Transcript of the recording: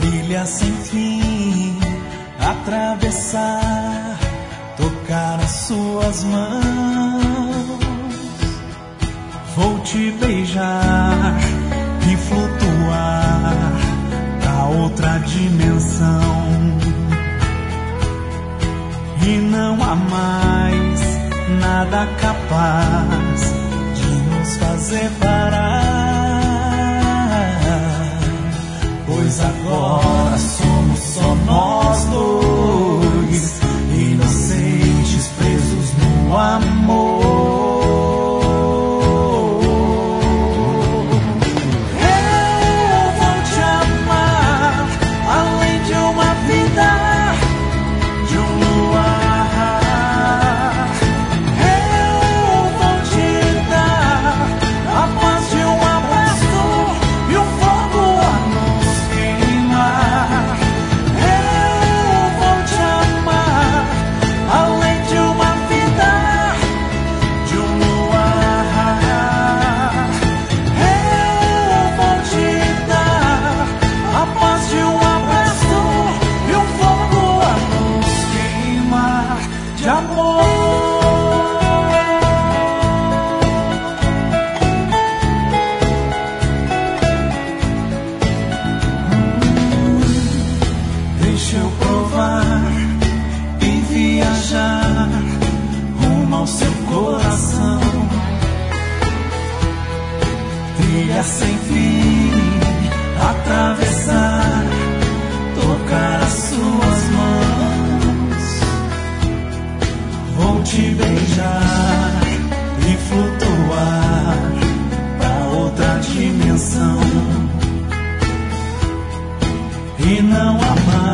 trilha sem fim, atravessar, tocar as suas mãos. Vou te beijar e flutuar pra outra dimensão. E não há mais nada capaz de nos fazer parar, pois agora somos só nós dois, inocentes presos no amor. Sem fim, atravessar, tocar as suas mãos. Vou te beijar e flutuar pra outra dimensão. E não há mais